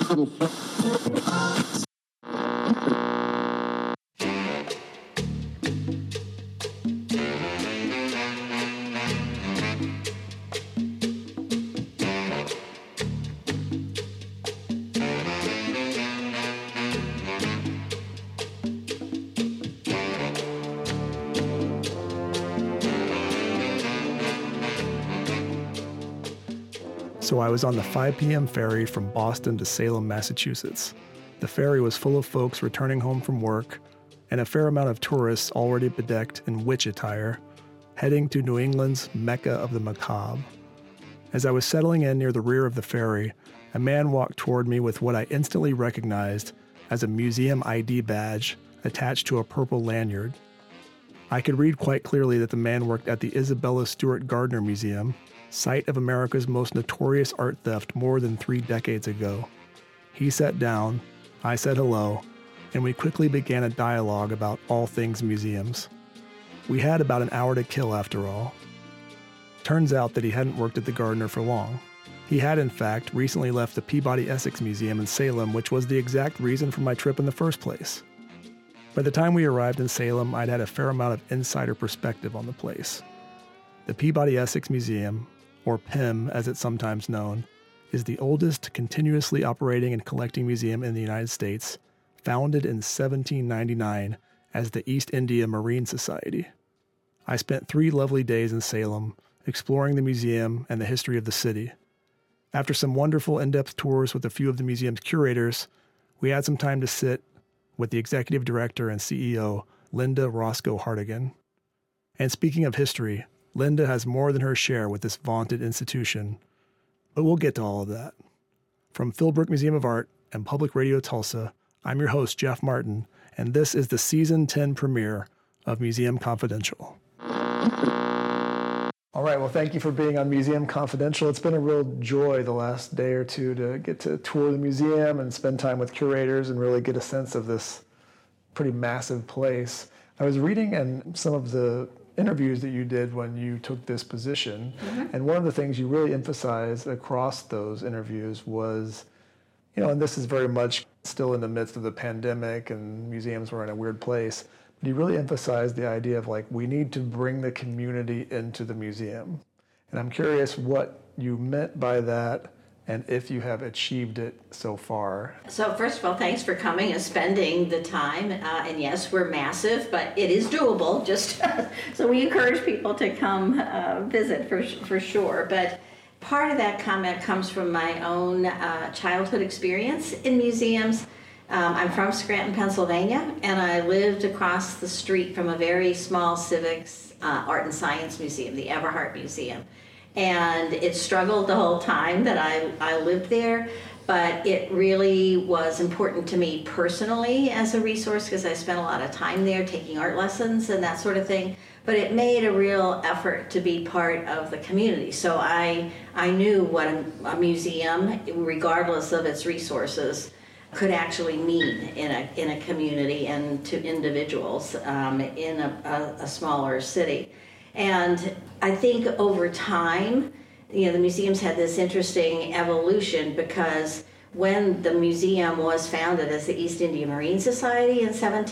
So I was on the 5 p.m. ferry from Boston to Salem, Massachusetts. The ferry was full of folks returning home from work and a fair amount of tourists already bedecked in witch attire, heading to New England's Mecca of the Macabre. As I was settling in near the rear of the ferry, a man walked toward me with what I instantly recognized as a museum ID badge attached to a purple lanyard. I could read quite clearly that the man worked at the Isabella Stewart Gardner Museum, site of America's most notorious art theft more than 3 decades ago. He sat down, I said hello, and we quickly began a dialogue about all things museums. We had about an hour to kill after all. Turns out that he hadn't worked at the Gardner for long. He had, in fact, recently left the Peabody Essex Museum in Salem, which was the exact reason for my trip in the first place. By the time we arrived in Salem, I'd had a fair amount of insider perspective on the place. The Peabody Essex Museum, or PIM as it's sometimes known, is the oldest continuously operating and collecting museum in the United States, founded in 1799 as the East India Marine Society. I spent 3 lovely days in Salem, exploring the museum and the history of the city. After some wonderful in-depth tours with a few of the museum's curators, we had some time to sit with the executive director and CEO, Linda Roscoe Hartigan. And speaking of history, Linda has more than her share with this vaunted institution, but we'll get to all of that. From Philbrook Museum of Art and Public Radio Tulsa, I'm your host, Jeff Martin, and this is the Season 10 premiere of Museum Confidential. All right, well, thank you for being on Museum Confidential. It's been a real joy the last day or two to get to tour the museum and spend time with curators and really get a sense of this pretty massive place. I was reading in some of the interviews that you did when you took this position, and one of the things you really emphasized across those interviews was, and this is very much still in the midst of the pandemic and museums were in a weird place, but you really emphasized the idea of we need to bring the community into the museum. And I'm curious what you meant by that and if you have achieved it so far. So first of all, thanks for coming and spending the time. And yes, we're massive, but it is doable. Just so we encourage people to come visit for sure. But part of that comment comes from my own childhood experience in museums. I'm from Scranton, Pennsylvania, and I lived across the street from a very small civics art and science museum, the Everhart Museum. And it struggled the whole time that I lived there, but it really was important to me personally as a resource because I spent a lot of time there taking art lessons and that sort of thing. But it made a real effort to be part of the community. So I knew what a museum, regardless of its resources, could actually mean in a community and to individuals in a smaller city. And I think over time, the museum's had this interesting evolution because when the museum was founded as the East India Marine Society in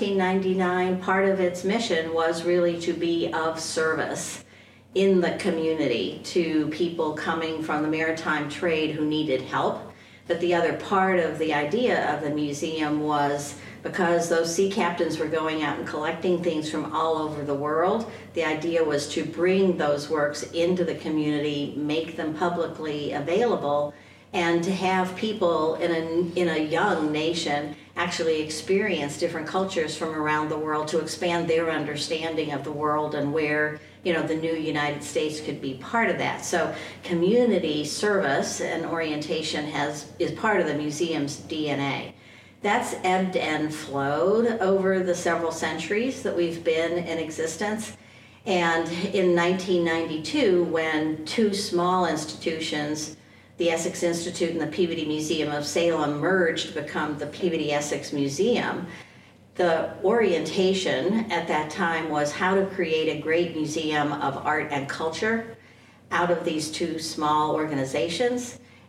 1799, part of its mission was really to be of service in the community to people coming from the maritime trade who needed help. But the other part of the idea of the museum was because those sea captains were going out and collecting things from all over the world, the idea was to bring those works into the community, make them publicly available, and to have people in a young nation actually experience different cultures from around the world to expand their understanding of the world and where the new United States could be part of that. So community service and orientation is part of the museum's DNA. That's ebbed and flowed over the several centuries that we've been in existence. And in 1992, when 2 small institutions, the Essex Institute and the Peabody Museum of Salem, merged to become the Peabody Essex Museum, the orientation at that time was how to create a great museum of art and culture out of these 2 small organizations.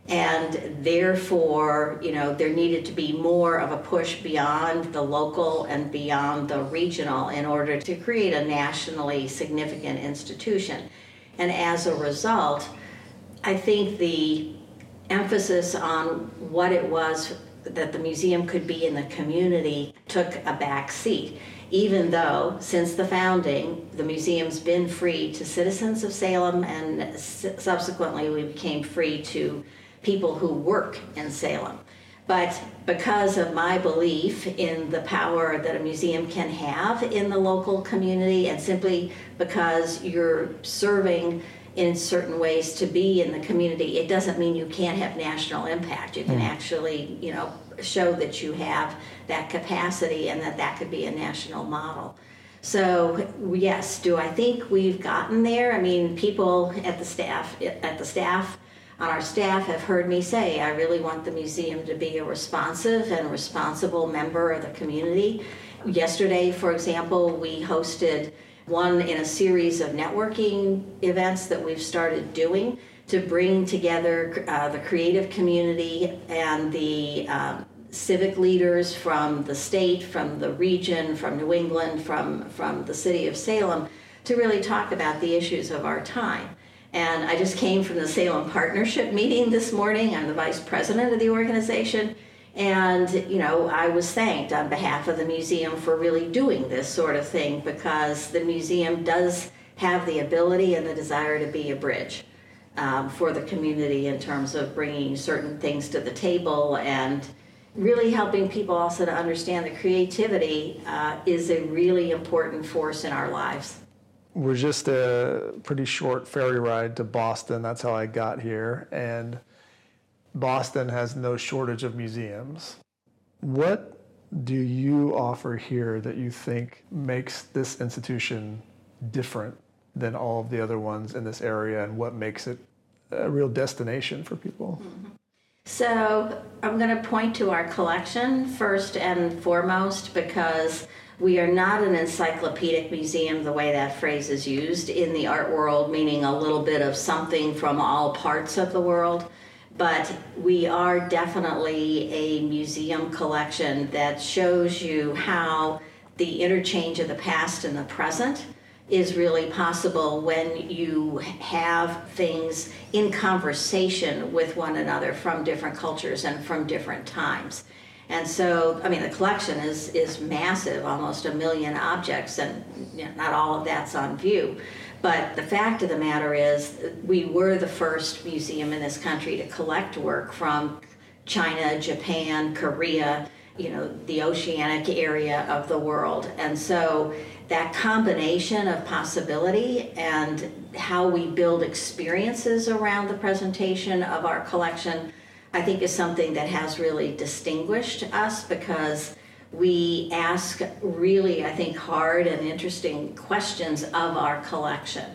And therefore, there needed to be more of a push beyond the local and beyond the regional in order to create a nationally significant institution. And as a result, I think the emphasis on what it was that the museum could be in the community took a back seat, even though since the founding, the museum's been free to citizens of Salem, and subsequently we became free to people who work in Salem. But because of my belief in the power that a museum can have in the local community, and simply because you're serving in certain ways to be in the community, it doesn't mean you can't have national impact. You can actually, show that you have that capacity and that could be a national model. So yes, do I think we've gotten there? I mean, people at the staff on our staff have heard me say, I really want the museum to be a responsive and responsible member of the community. Yesterday, for example, we hosted one in a series of networking events that we've started doing to bring together the creative community and the civic leaders from the state, from the region, from New England, from the city of Salem, to really talk about the issues of our time. And I just came from the Salem Partnership meeting this morning. I'm the vice president of the organization. And, I was thanked on behalf of the museum for really doing this sort of thing, because the museum does have the ability and the desire to be a bridge for the community in terms of bringing certain things to the table and really helping people also to understand that creativity is a really important force in our lives. We're just a pretty short ferry ride to Boston. That's how I got here. And Boston has no shortage of museums. What do you offer here that you think makes this institution different than all of the other ones in this area, and what makes it a real destination for people? Mm-hmm. So I'm going to point to our collection first and foremost, because we are not an encyclopedic museum the way that phrase is used in the art world, meaning a little bit of something from all parts of the world. But we are definitely a museum collection that shows you how the interchange of the past and the present is really possible when you have things in conversation with one another from different cultures and from different times. And so, the collection is massive, almost 1 million objects, and not all of that's on view. But the fact of the matter is, we were the first museum in this country to collect work from China, Japan, Korea, the oceanic area of the world. And so that combination of possibility and how we build experiences around the presentation of our collection, I think, is something that has really distinguished us, because we ask really, I think, hard and interesting questions of our collection.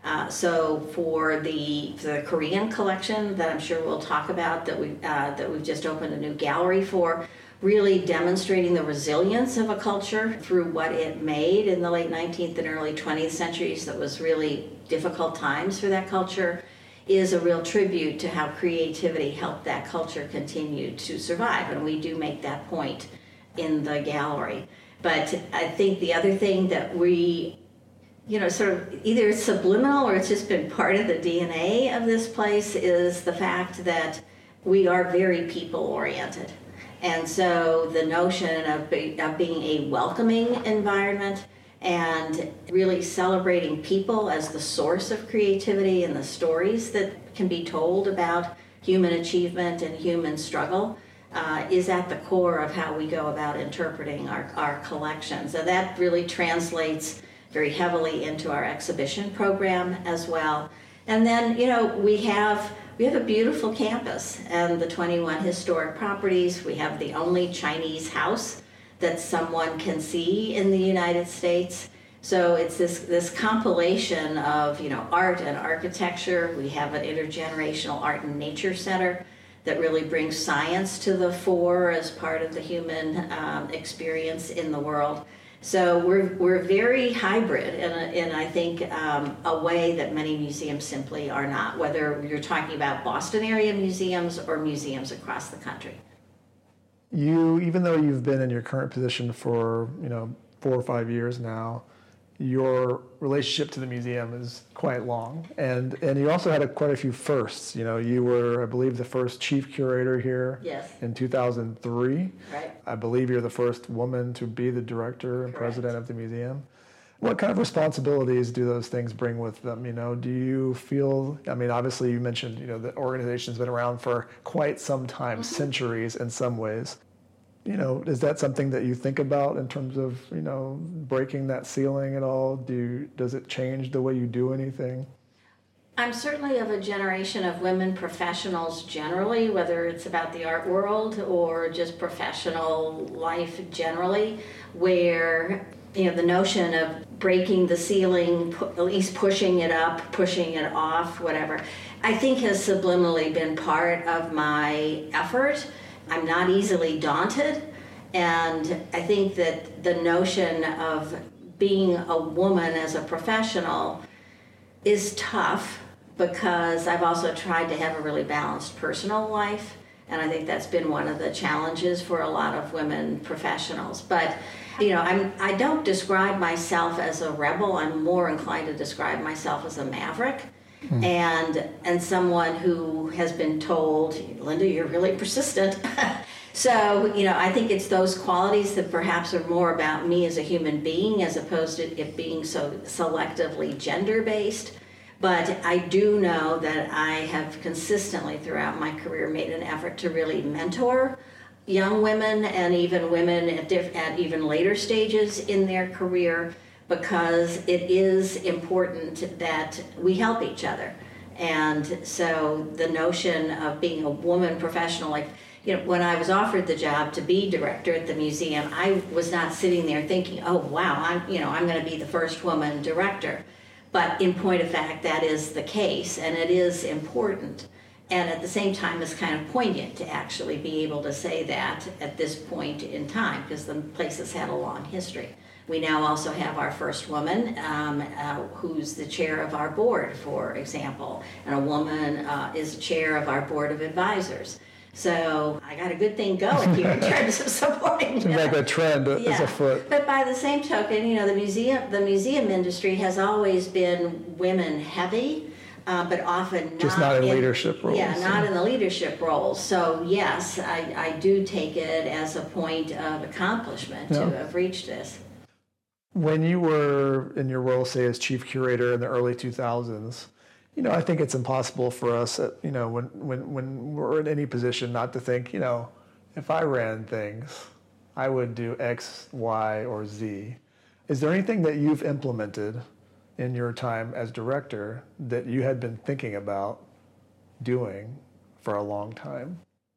So for the Korean collection that I'm sure we'll talk about, that we've just opened a new gallery for, really demonstrating the resilience of a culture through what it made in the late 19th and early 20th centuries that was really difficult times for that culture, is a real tribute to how creativity helped that culture continue to survive. And we do make that point in the gallery. But I think the other thing that we, sort of either it's subliminal or it's just been part of the DNA of this place, is the fact that we are very people-oriented. And so the notion of being a welcoming environment and really celebrating people as the source of creativity and the stories that can be told about human achievement and human struggle is at the core of how we go about interpreting our collections. And that really translates very heavily into our exhibition program as well. And then, we have a beautiful campus and the 21 historic properties. We have the only Chinese house that someone can see in the United States. So it's this compilation of, art and architecture. We have an intergenerational art and nature center that really brings science to the fore as part of the human experience in the world. So we're very hybrid in I think a way that many museums simply are not, whether you're talking about Boston area museums or museums across the country. You, even though you've been in your current position for 4 or 5 years now, your relationship to the museum is quite long, and you also had quite a few firsts. You were, I believe, the first chief curator here. Yes. In 2003. Right. I believe you're the first woman to be the director and president of the museum. What kind of responsibilities do those things bring with them? Do you feel? I mean, obviously, you mentioned the organization's been around for quite some time, centuries in some ways. Is that something that you think about in terms of, breaking that ceiling at all? Does it change the way you do anything? I'm certainly of a generation of women professionals generally, whether it's about the art world or just professional life generally, where, the notion of breaking the ceiling, at least pushing it up, pushing it off, whatever, I think has subliminally been part of my effort. I'm not easily daunted, and I think that the notion of being a woman as a professional is tough because I've also tried to have a really balanced personal life, and I think that's been one of the challenges for a lot of women professionals. But I don't describe myself as a rebel. I'm more inclined to describe myself as a maverick. And someone who has been told, Linda, you're really persistent. So, I think it's those qualities that perhaps are more about me as a human being as opposed to it being so selectively gender-based. But I do know that I have consistently throughout my career made an effort to really mentor young women and even women at even later stages in their career, because it is important that we help each other. And so the notion of being a woman professional, when I was offered the job to be director at the museum, I was not sitting there thinking, oh wow, I'm going to be the first woman director. But in point of fact, that is the case, and it is important. And at the same time, it's kind of poignant to actually be able to say that at this point in time, because the place has had a long history. We now also have our first woman who's the chair of our board, for example, and a woman is chair of our board of advisors. So I got a good thing going here in terms of supporting. To make a trend is afoot. But by the same token, the museum industry has always been women heavy. But often just not in leadership roles. Yeah, not in the leadership roles. So yes, I do take it as a point of accomplishment to have reached this. When you were in your role, say, as chief curator in the early 2000s, I think it's impossible for us, when we're in any position, not to think, if I ran things, I would do X, Y, or Z. Is there anything that you've implemented in your time as director that you had been thinking about doing for a long time?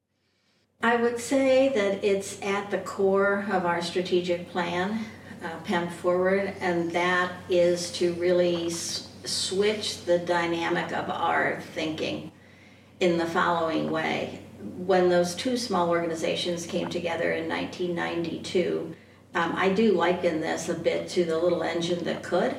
I would say that it's at the core of our strategic plan, PEM Forward, and that is to really switch the dynamic of our thinking in the following way. When those two small organizations came together in 1992, I do liken this a bit to the little engine that could.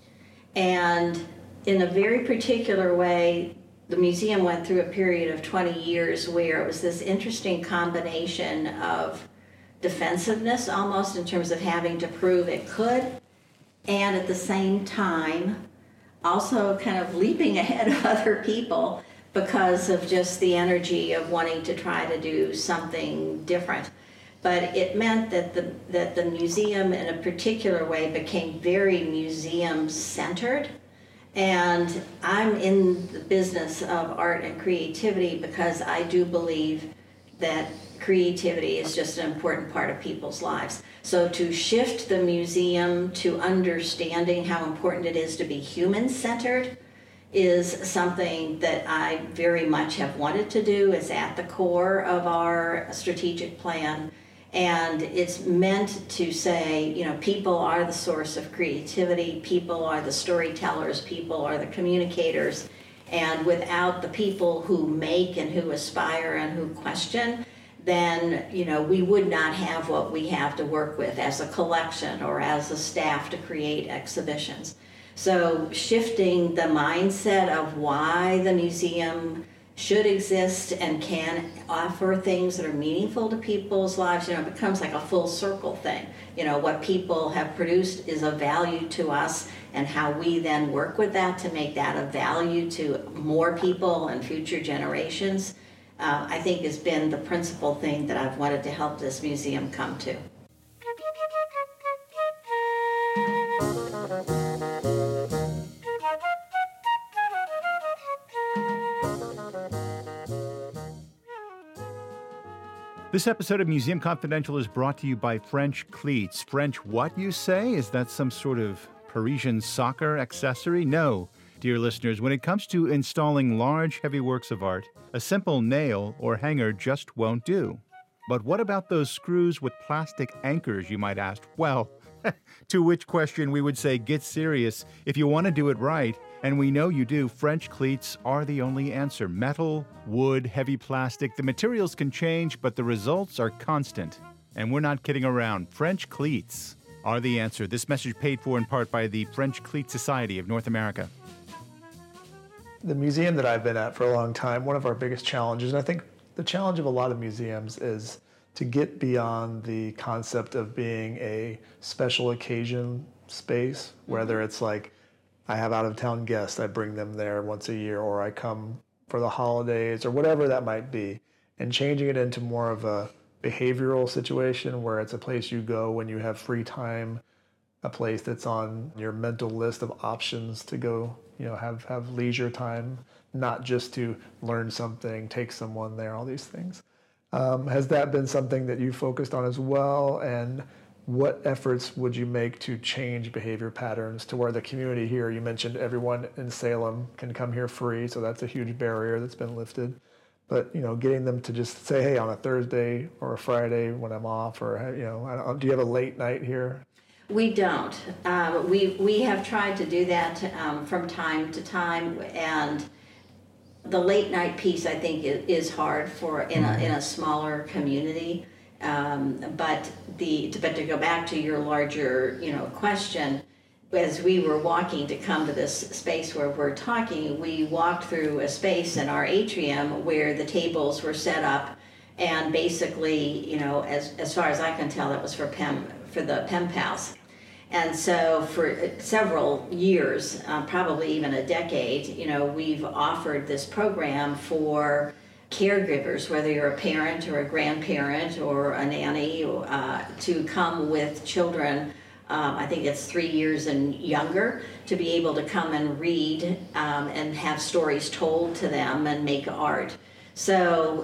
And in a very particular way, the museum went through a period of 20 years where it was this interesting combination of defensiveness almost in terms of having to prove it could, and at the same time also kind of leaping ahead of other people because of just the energy of wanting to try to do something different. But it meant that the museum in a particular way became very museum-centered. And I'm in the business of art and creativity because I do believe that creativity is just an important part of people's lives. So to shift the museum to understanding how important it is to be human-centered is something that I very much have wanted to do. It's at the core of our strategic plan. And it's meant to say, people are the source of creativity, people are the storytellers, people are the communicators, and without the people who make and who aspire and who question, then, we would not have what we have to work with as a collection or as a staff to create exhibitions. So shifting the mindset of why the museum should exist and can offer things that are meaningful to people's lives, it becomes like a full circle thing. What people have produced is of value to us, and how we then work with that to make that of value to more people and future generations, I think has been the principal thing that I've wanted to help this museum come to. This episode of Museum Confidential is brought to you by French Cleats. French what, you say? Is that some sort of Parisian soccer accessory? No, dear listeners. When it comes to installing large, heavy works of art, a simple nail or hanger just won't do. But what about those screws with plastic anchors, you might ask? Well, to which question we would say, get serious. If you want to do it right, and we know you do, French Cleats are the only answer. Metal, wood, heavy plastic, the materials can change, but the results are constant. And we're not kidding around. French Cleats are the answer. This message paid for in part by the French Cleat Society of North America. The museum that I've been at for a long time, one of our biggest challenges, and I think the challenge of a lot of museums, is to get beyond the concept of being a special occasion space, whether it's like I have out-of-town guests, I bring them there once a year, or I come for the holidays, or whatever that might be, and changing it into more of a behavioral situation where it's a place you go when you have free time, a place that's on your mental list of options to go, have leisure time, not just to learn something, take someone there, all these things. Has that been something that you focused on as well? And what efforts would you make to change behavior patterns to where the community here, you mentioned everyone in Salem can come here free, so that's a huge barrier that's been lifted. But, getting them to just say, hey, on a Thursday or a Friday when I'm off, or, do you have a late night here? We don't. We have tried to do that from time to time, and the late night piece, I think, is hard for in a smaller community. But to go back to your larger, question, as we were walking to come to this space where we're talking, we walked through a space in our atrium where the tables were set up, and basically, as far as I can tell, that was for the pen pals. And so for several years, probably even a decade, we've offered this program for caregivers, whether you're a parent or a grandparent or a nanny, to come with children, I think it's 3 years and younger, to be able to come and read and have stories told to them and make art. So,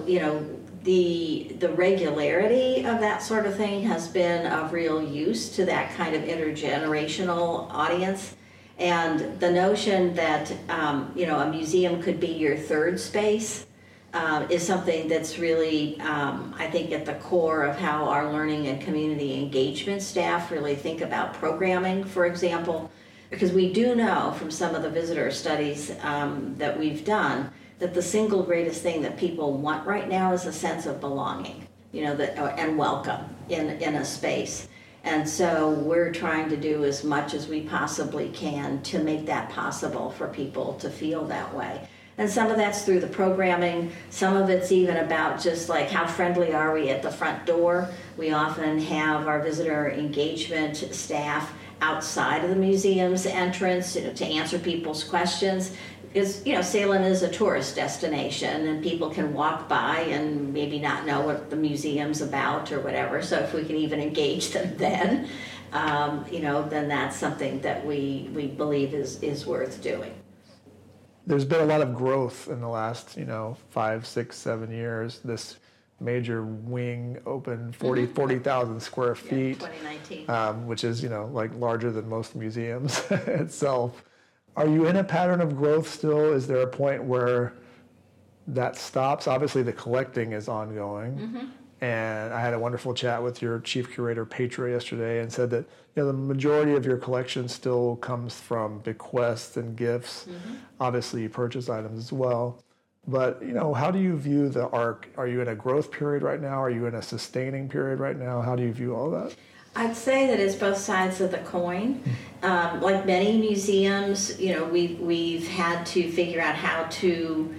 the regularity of that sort of thing has been of real use to that kind of intergenerational audience. And the notion that, a museum could be your third space is something that's really, I think, at the core of how our learning and community engagement staff really think about programming, for example, because we do know from some of the visitor studies that we've done that the single greatest thing that people want right now is a sense of belonging, and welcome in a space. And so we're trying to do as much as we possibly can to make that possible for people to feel that way. And some of that's through the programming. Some of it's even about just like how friendly are we at the front door. We often have our visitor engagement staff outside of the museum's entrance to answer people's questions. Because, Salem is a tourist destination and people can walk by and maybe not know what the museum's about or whatever. So if we can even engage them then, then that's something that we believe is worth doing. There's been a lot of growth in the last, 5, 6, 7 years. This major wing opened 40,000 square feet, 2019. Which is, larger than most museums itself. Are you in a pattern of growth still? Is there a point where that stops? Obviously, the collecting is ongoing. Mm-hmm. And I had a wonderful chat with your chief curator, Petra, yesterday, and said that the majority of your collection still comes from bequests and gifts. Mm-hmm. Obviously, you purchase items as well. But, how do you view the arc? Are you in a growth period right now? Are you in a sustaining period right now? How do you view all that? I'd say that it's both sides of the coin. Like many museums, we've had to figure out how to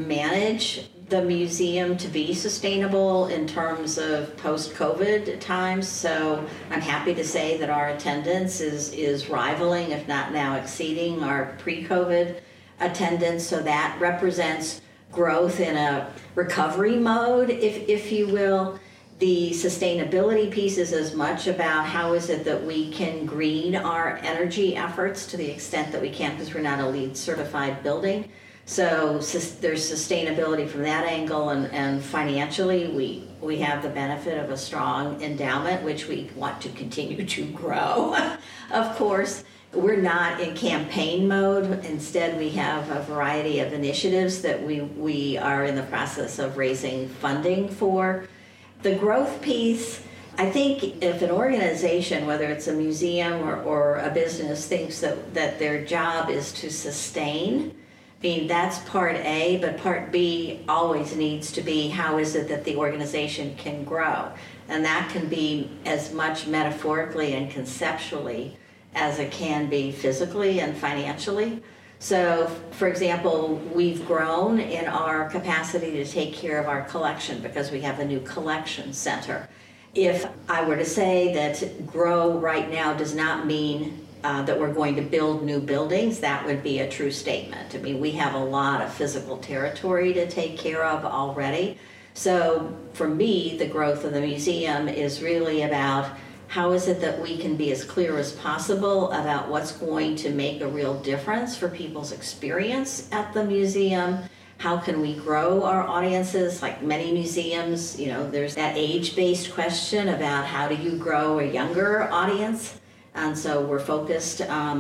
manage the museum to be sustainable in terms of post-COVID times. So I'm happy to say that our attendance is rivaling, if not now exceeding, our pre-COVID attendance. So that represents growth in a recovery mode, if you will. The sustainability piece is as much about how is it that we can green our energy efforts to the extent that we can, because we're not a LEED certified building. So there's sustainability from that angle, and financially we have the benefit of a strong endowment, which we want to continue to grow. Of course, we're not in campaign mode. Instead, we have a variety of initiatives that we are in the process of raising funding for. The growth piece, I think if an organization, whether it's a museum or a business, thinks that their job is to sustain, I mean, that's part A, but part B always needs to be how is it that the organization can grow? And that can be as much metaphorically and conceptually as it can be physically and financially. So, for example, we've grown in our capacity to take care of our collection because we have a new collection center. If I were to say that grow right now does not mean that we're going to build new buildings, that would be a true statement. I mean, we have a lot of physical territory to take care of already. So, for me, the growth of the museum is really about how is it that we can be as clear as possible about what's going to make a real difference for people's experience at the museum? How can we grow our audiences? Like many museums, there's that age-based question about how do you grow a younger audience? And so we're focused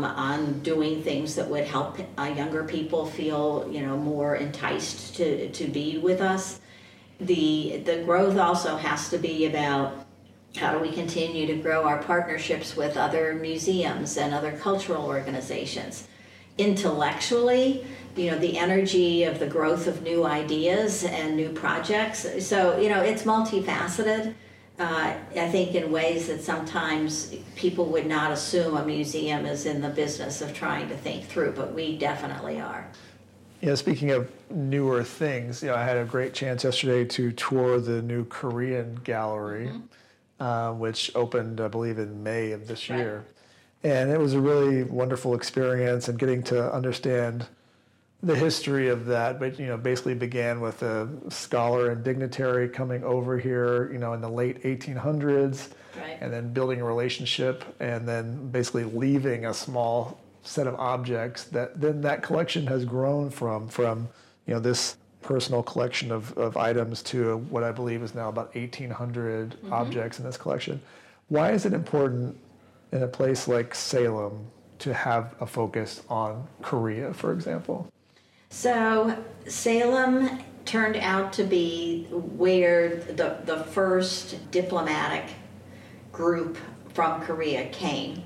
on doing things that would help younger people feel, more enticed to be with us. The growth also has to be about how do we continue to grow our partnerships with other museums and other cultural organizations? Intellectually, the energy of the growth of new ideas and new projects. So, it's multifaceted. I think in ways that sometimes people would not assume a museum is in the business of trying to think through, but we definitely are. Speaking of newer things, I had a great chance yesterday to tour the new Korean gallery. Mm-hmm. Which opened, I believe, in May of this year. And it was a really wonderful experience, and getting to understand the history of that. But, basically began with a scholar and dignitary coming over here, in the late 1800s, and then building a relationship, and then basically leaving a small set of objects that then that collection has grown from this personal collection of items to what I believe is now about 1,800 objects in this collection. Why is it important in a place like Salem to have a focus on Korea, for example? So Salem turned out to be where the first diplomatic group from Korea came.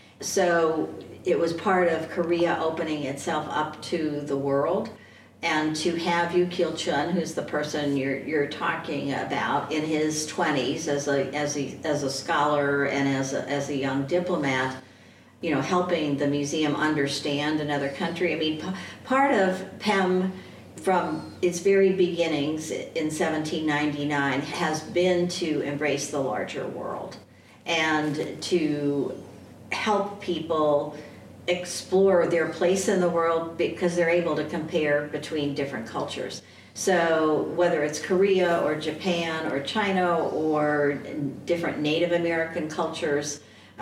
So it was part of Korea opening itself up to the world. And to have Yu Kil-chun, who's the person you're talking about, in his 20s as a scholar and as a young diplomat, helping the museum understand another country. I mean, part of PEM from its very beginnings in 1799 has been to embrace the larger world and to help people explore their place in the world because they're able to compare between different cultures. So whether it's Korea or Japan or China or different Native American cultures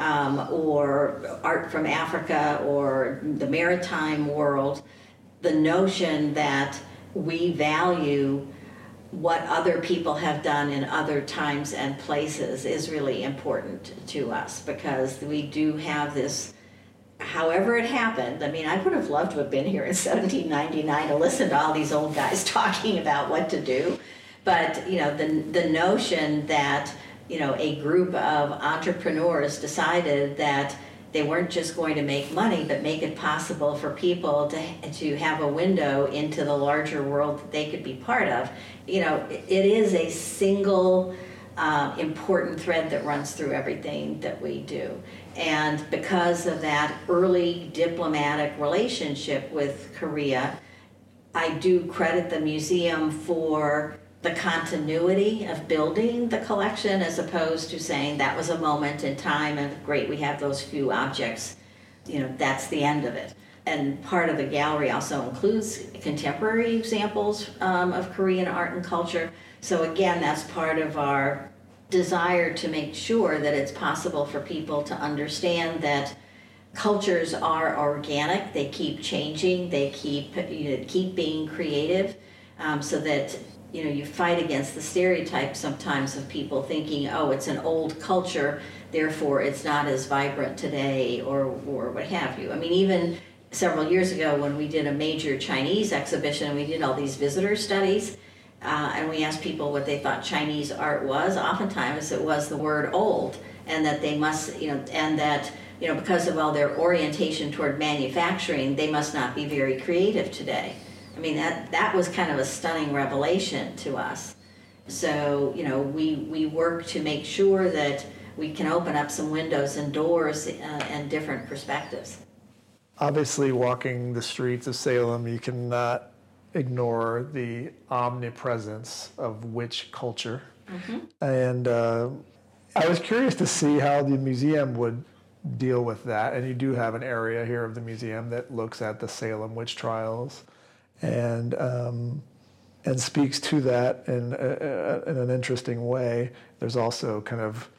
or art from Africa or the maritime world, the notion that we value what other people have done in other times and places is really important to us, because we do have this. However it happened, I mean, I would have loved to have been here in 1799 to listen to all these old guys talking about what to do. But, the notion that, a group of entrepreneurs decided that they weren't just going to make money, but make it possible for people to have a window into the larger world that they could be part of. It is a single important thread that runs through everything that we do. And because of that early diplomatic relationship with Korea, I do credit the museum for the continuity of building the collection, as opposed to saying that was a moment in time and great, we have those few objects, that's the end of it. And part of the gallery also includes contemporary examples of Korean art and culture. So again, that's part of our desire to make sure that it's possible for people to understand that cultures are organic, they keep changing, they keep being creative, so that you fight against the stereotype sometimes of people thinking, oh, it's an old culture, therefore it's not as vibrant today, or what have you. I mean, even several years ago when we did a major Chinese exhibition, we did all these visitor studies, and we asked people what they thought Chinese art was. Oftentimes it was the word old, and that they must, and that, because of all their orientation toward manufacturing, they must not be very creative today. I mean, that was kind of a stunning revelation to us. So, we work to make sure that we can open up some windows and doors and different perspectives. Obviously, walking the streets of Salem, you cannot ignore the omnipresence of witch culture. Mm-hmm. And I was curious to see how the museum would deal with that. And you do have an area here of the museum that looks at the Salem witch trials and speaks to that in an interesting way. There's also kind of,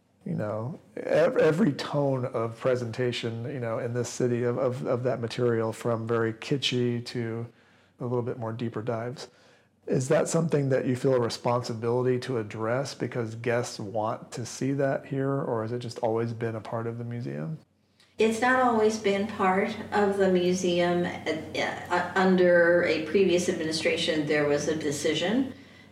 every tone of presentation, in this city of that material, from very kitschy to a little bit more deeper dives. Is that something that you feel a responsibility to address because guests want to see that here, or has it just always been a part of the museum? It's not always been part of the museum. Under a previous administration, there was a decision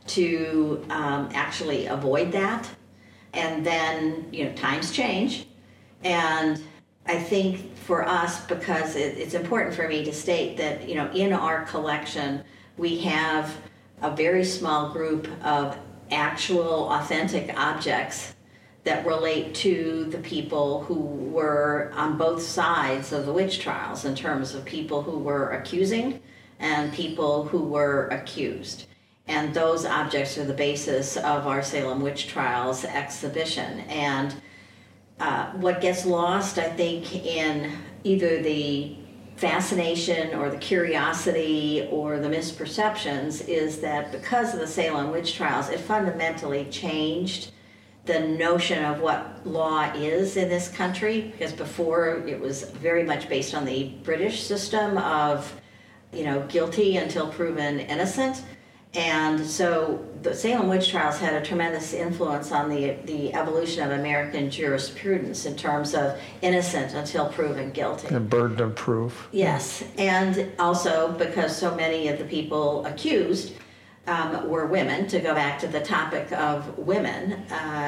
to actually avoid that. And then, times change. And I think for us, because it's important for me to state that, in our collection, we have a very small group of actual authentic objects that relate to the people who were on both sides of the witch trials, in terms of people who were accusing and people who were accused. And those objects are the basis of our Salem Witch Trials exhibition. And what gets lost, I think, in either the fascination or the curiosity or the misperceptions is that because of the Salem Witch Trials, it fundamentally changed the notion of what law is in this country, because before it was very much based on the British system of, guilty until proven innocent. And so the Salem Witch Trials had a tremendous influence on the evolution of American jurisprudence in terms of innocent until proven guilty. And burden of proof. Yes, and also because so many of the people accused were women, to go back to the topic of women,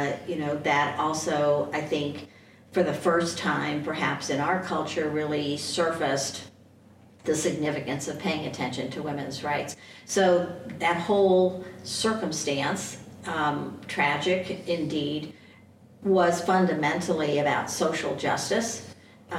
that also, I think, for the first time, perhaps in our culture, really surfaced the significance of paying attention to women's rights. So that whole circumstance, tragic indeed, was fundamentally about social justice,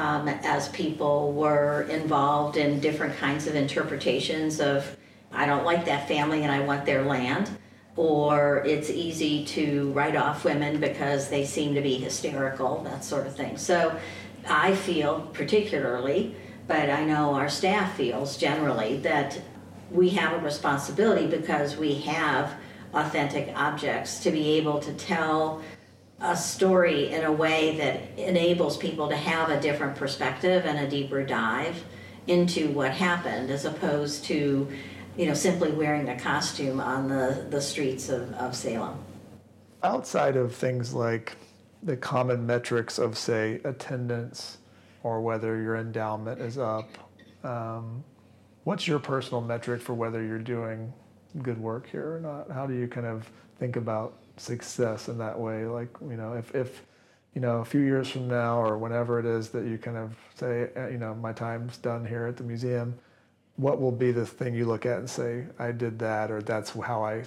as people were involved in different kinds of interpretations of, I don't like that family and I want their land, or it's easy to write off women because they seem to be hysterical, that sort of thing. So I feel particularly, but I know our staff feels generally, that we have a responsibility, because we have authentic objects, to be able to tell a story in a way that enables people to have a different perspective and a deeper dive into what happened, as opposed to, simply wearing a costume on the streets of Salem. Outside of things like the common metrics of, say, attendance, or whether your endowment is up, what's your personal metric for whether you're doing good work here or not? How do you kind of think about success in that way? Like, if a few years from now or whenever it is that you kind of say, my time's done here at the museum, what will be the thing you look at and say, I did that, or that's how I,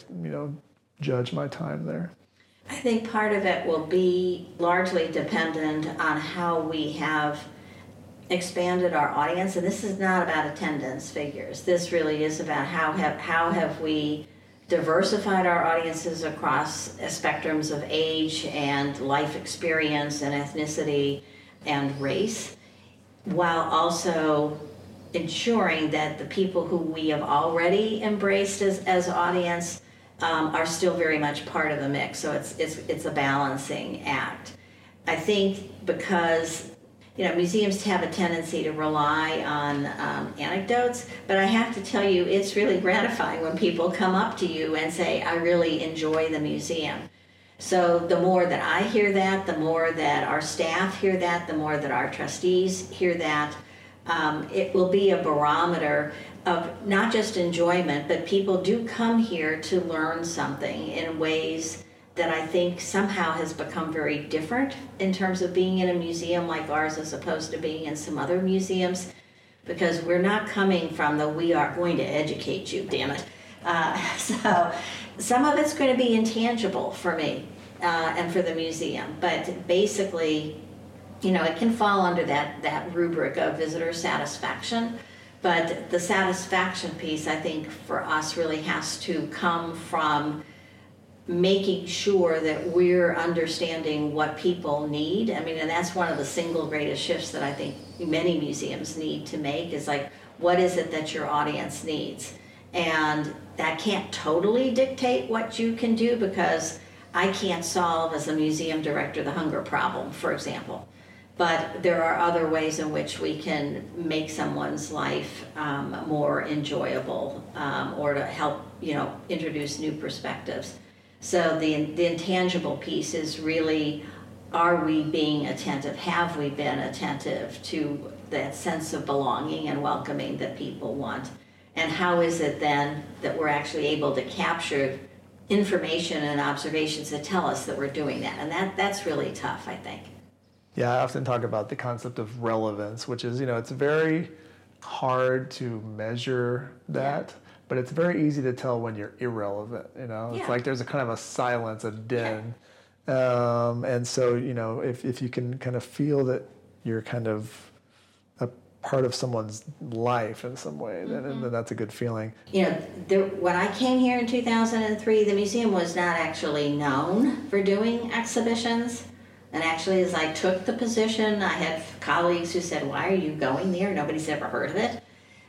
judge my time there? I think part of it will be largely dependent on how we have expanded our audience, and this is not about attendance figures. This really is about how have we diversified our audiences across spectrums of age and life experience and ethnicity and race, while also ensuring that the people who we have already embraced as audience are still very much part of the mix. So it's a balancing act. I think because museums have a tendency to rely on anecdotes, but I have to tell you, it's really gratifying when people come up to you and say, I really enjoy the museum. So the more that I hear that, the more that our staff hear that, the more that our trustees hear that, it will be a barometer of not just enjoyment, but people do come here to learn something in ways that I think somehow has become very different in terms of being in a museum like ours as opposed to being in some other museums, because we're not coming from the we are going to educate you, damn it. So some of it's going to be intangible for me and for the museum, but basically, it can fall under that rubric of visitor satisfaction. But the satisfaction piece, I think, for us really has to come from making sure that we're understanding what people need. I mean, and that's one of the single greatest shifts that I think many museums need to make, is like, what is it that your audience needs? And that can't totally dictate what you can do, because I can't solve, as a museum director, the hunger problem, for example. But there are other ways in which we can make someone's life more enjoyable, or to help, introduce new perspectives. So the intangible piece is really, are we being attentive? Have we been attentive to that sense of belonging and welcoming that people want? And how is it then that we're actually able to capture information and observations that tell us that we're doing that? And that's really tough, I think. Yeah, I often talk about the concept of relevance, which is, it's very hard to measure that. Yeah. But it's very easy to tell when you're irrelevant, It's like there's a kind of a silence, a din. Yeah. And so, if you can kind of feel that you're kind of a part of someone's life in some way, then that's a good feeling. When I came here in 2003, the museum was not actually known for doing exhibitions. And actually, as I took the position, I had colleagues who said, why are you going there? Nobody's ever heard of it.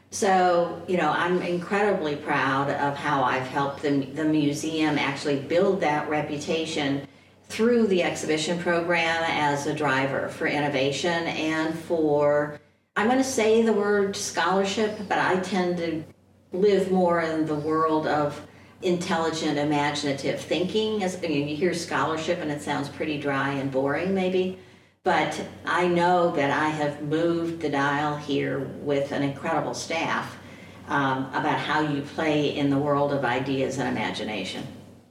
So, I'm incredibly proud of how I've helped the museum actually build that reputation through the exhibition program as a driver for innovation and for, I'm going to say the word scholarship, but I tend to live more in the world of intelligent, imaginative thinking. You hear scholarship and it sounds pretty dry and boring maybe. But I know that I have moved the dial here with an incredible staff about how you play in the world of ideas and imagination.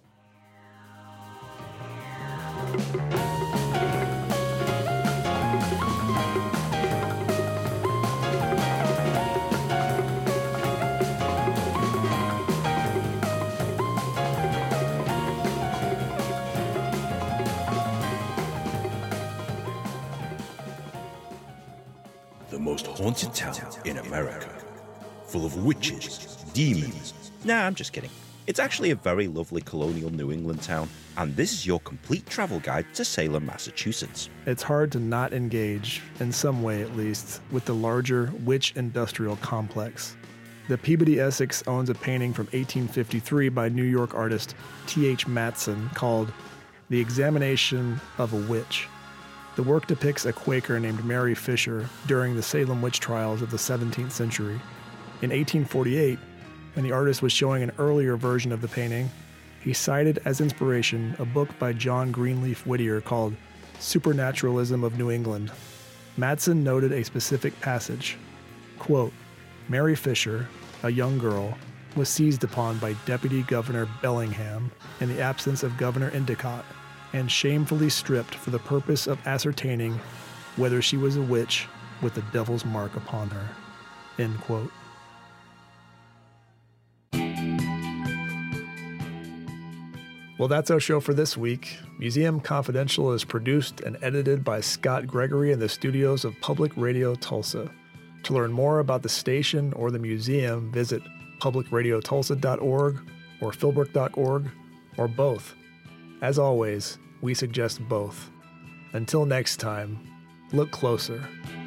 Most haunted town in America, full of witches, demons. Nah, I'm just kidding. It's actually a very lovely colonial New England town, and this is your complete travel guide to Salem, Massachusetts. It's hard to not engage, in some way at least, with the larger witch industrial complex. The Peabody Essex owns a painting from 1853 by New York artist T.H. Matson called The Examination of a Witch. The work depicts a Quaker named Mary Fisher during the Salem witch trials of the 17th century. In 1848, when the artist was showing an earlier version of the painting, he cited as inspiration a book by John Greenleaf Whittier called Supernaturalism of New England. Matson noted a specific passage. Quote, Mary Fisher, a young girl, was seized upon by Deputy Governor Bellingham in the absence of Governor Endicott, and shamefully stripped for the purpose of ascertaining whether she was a witch with the devil's mark upon her." End quote. Well, that's our show for this week. Museum Confidential is produced and edited by Scott Gregory in the studios of Public Radio Tulsa. To learn more about the station or the museum, visit publicradiotulsa.org or philbrook.org, or both. As always, we suggest both. Until next time, look closer.